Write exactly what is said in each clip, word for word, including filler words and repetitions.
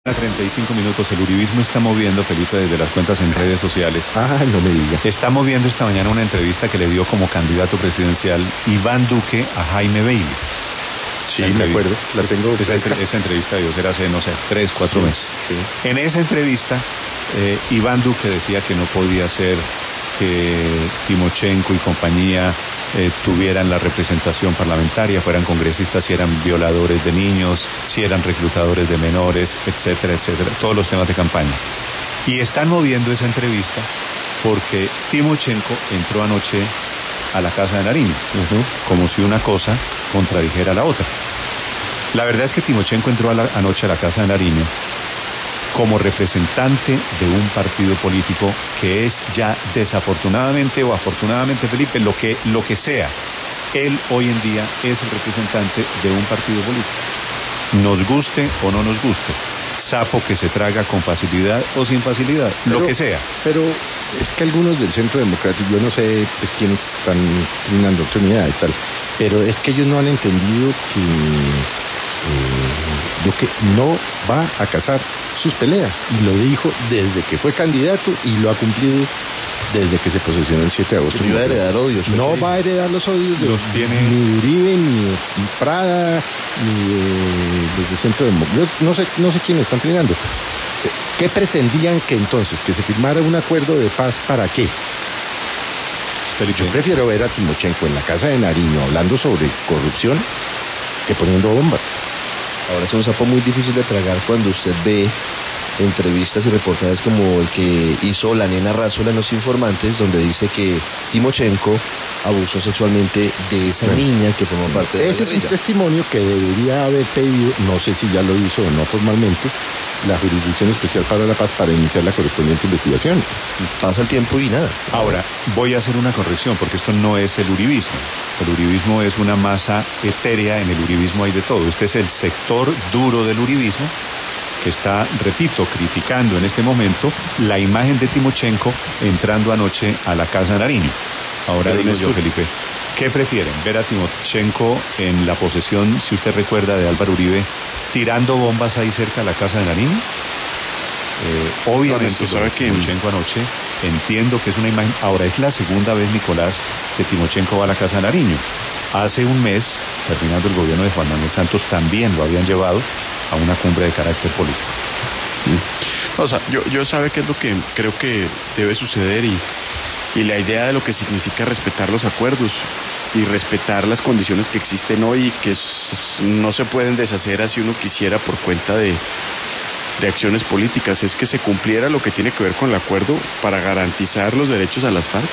treinta y cinco minutos. El uribismo está moviendo, Felipe, desde las cuentas en redes sociales. Ah, no me diga. Está moviendo esta mañana una entrevista que le dio como candidato presidencial Iván Duque a Jaime Bailey. Sí, me acuerdo. La tengo. Esa, esa, esa entrevista debió ser hace, no sé, tres, cuatro sí, meses. Sí. En esa entrevista, eh, Iván Duque decía que no podía ser que Timochenko y compañía eh, tuvieran la representación parlamentaria, fueran congresistas, si eran violadores de niños, si eran reclutadores de menores, etcétera, etcétera, todos los temas de campaña. Y están moviendo esa entrevista porque Timochenko entró anoche a la casa de Nariño, uh-huh. como si una cosa contradijera a la otra. La verdad es que Timochenko entró a la, anoche a la casa de Nariño como representante de un partido político que es ya desafortunadamente o afortunadamente, Felipe, lo que, lo que sea, él hoy en día es el representante de un partido político. Nos guste o no nos guste, sapo que se traga con facilidad o sin facilidad, pero, lo que sea. Pero es que algunos del Centro Democrático, yo no sé pues, quiénes están teniendo oportunidad y tal, pero es que ellos no han entendido que eh, Duque no va a casar sus peleas, y lo dijo desde que fue candidato y lo ha cumplido desde que se posesionó el siete de agosto. No va a heredar odios. No va a heredar los odios de los tiene ni Uribe, ni de Prada, ni de, los del Centro Democrático. No sé, no sé quiénes están teniendo. ¿Qué pretendían que entonces? ¿Que se firmara un acuerdo de paz para qué? Yo prefiero ver a Timochenko en la casa de Nariño hablando sobre corrupción que poniendo bombas. Ahora es un sapo muy difícil de tragar cuando usted ve entrevistas y reportajes como el que hizo la nena Razola en Los Informantes, donde dice que Timochenko abusó sexualmente de esa sí. niña que formó parte de la Ese es un testimonio que debería haber pedido, no sé si ya lo hizo o no formalmente, la Jurisdicción Especial para la Paz para iniciar la correspondiente investigación. Pasa el tiempo y nada. Ahora, voy a hacer una corrección, porque esto no es el uribismo. El uribismo es una masa etérea, en el uribismo hay de todo. Este es el sector duro del uribismo, que está, repito, criticando en este momento la imagen de Timochenko entrando anoche a la casa de Nariño. Ahora digo yo, Felipe, ¿qué prefieren? ¿Ver a Timochenko en la posesión, si usted recuerda, de Álvaro Uribe, tirando bombas ahí cerca de la casa de Nariño? Eh, obviamente, no, sabe que Timochenko anoche, entiendo que es una imagen. Ahora, es la segunda vez, Nicolás, que Timochenko va a la casa de Nariño. Hace un mes, terminando el gobierno de Juan Manuel Santos, también lo habían llevado a una cumbre de carácter político. ¿Sí? O sea, yo, yo sabe qué es lo que creo que debe suceder y, y la idea de lo que significa respetar los acuerdos y respetar las condiciones que existen hoy y que es, no se pueden deshacer así uno quisiera por cuenta de, de acciones políticas, es que se cumpliera lo que tiene que ver con el acuerdo para garantizar los derechos a las FARC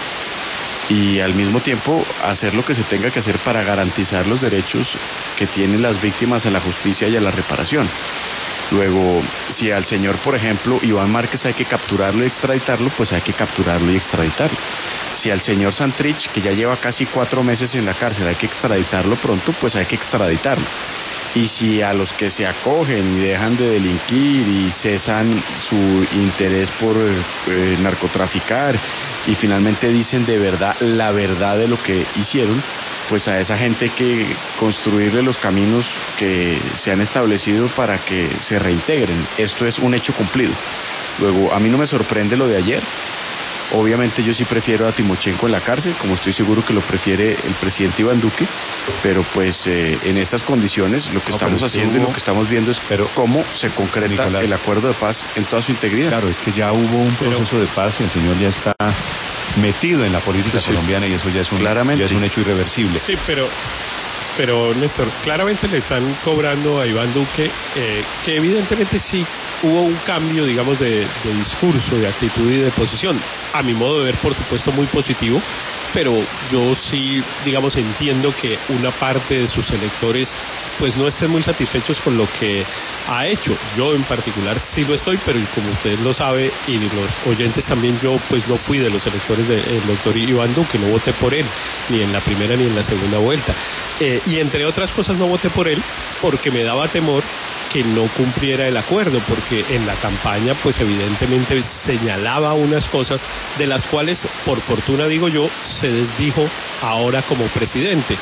y al mismo tiempo hacer lo que se tenga que hacer para garantizar los derechos que tienen las víctimas a la justicia y a la reparación. Luego, si al señor, por ejemplo, Iván Márquez hay que capturarlo y extraditarlo, pues hay que capturarlo y extraditarlo. Si al señor Santrich, que ya lleva casi cuatro meses en la cárcel, hay que extraditarlo pronto, pues hay que extraditarlo. Y si a los que se acogen y dejan de delinquir y cesan su interés por eh, narcotraficar y finalmente dicen de verdad la verdad de lo que hicieron, pues a esa gente hay que construirle los caminos que se han establecido para que se reintegren. Esto es un hecho cumplido. Luego, a mí no me sorprende lo de ayer. Obviamente yo sí prefiero a Timochenko en la cárcel, como estoy seguro que lo prefiere el presidente Iván Duque, pero pues eh, en estas condiciones lo que no, estamos haciendo hubo, y lo que estamos viendo es pero, cómo se concreta Nicolás, el acuerdo de paz en toda su integridad. Claro, es que ya hubo un proceso pero, de paz y el señor ya está metido en la política sí, colombiana y eso ya es un, claramente. Ya es un hecho irreversible. Sí, pero... Pero, Néstor, claramente le están cobrando a Iván Duque, eh, que evidentemente sí hubo un cambio, digamos, de, de discurso, de actitud y de posición. A mi modo de ver, por supuesto, muy positivo, pero yo sí, digamos, entiendo que una parte de sus electores pues no estén muy satisfechos con lo que ha hecho. Yo en particular sí lo estoy, pero como usted lo sabe y los oyentes también, yo pues no fui de los electores del doctor Iván Duque, no voté por él, ni en la primera ni en la segunda vuelta. Eh, y entre otras cosas no voté por él porque me daba temor que no cumpliera el acuerdo, porque en la campaña pues evidentemente señalaba unas cosas de las cuales, por fortuna digo yo, se desdijo ahora como presidente.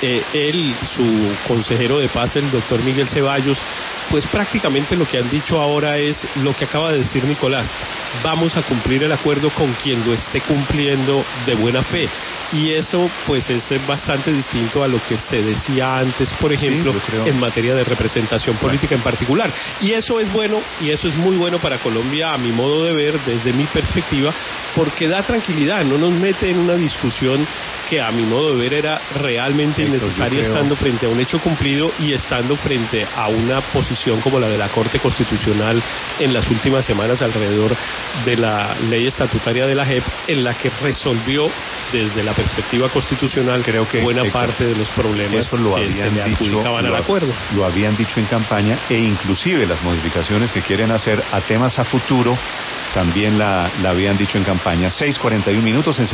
eh, él, su consejero de paz, el doctor Miguel Ceballos, pues prácticamente lo que han dicho ahora es lo que acaba de decir Nicolás. Vamos a cumplir el acuerdo con quien lo esté cumpliendo de buena fe. Y eso pues es bastante distinto a lo que se decía antes, por ejemplo, sí, en materia de representación política en particular. Y eso es bueno, y eso es muy bueno para Colombia, a mi modo de ver, desde mi perspectiva, porque da tranquilidad, no nos mete en una discusión que a mi modo de ver era realmente innecesaria, estando frente a un hecho cumplido y estando frente a una posición como la de la Corte Constitucional en las últimas semanas alrededor de la ley estatutaria de la J E P, en la que resolvió desde la perspectiva constitucional, creo que buena Héctor, parte de los problemas eso lo que se le adjudicaban al acuerdo. Lo habían dicho en campaña, e inclusive las modificaciones que quieren hacer a temas a futuro también la, la habían dicho en campaña. seis cuarenta y un minutos en